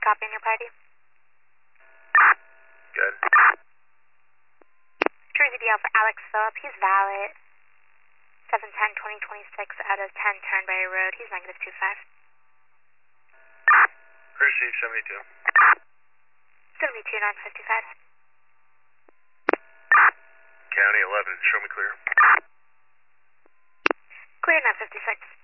copy on your party? Good. Jersey DL for Alex Phillip. He's valid. 710-2026 out of 10 Turnberry Road. He's -25. Receive 72. 72, 955. County 11, show me clear. Clear 956.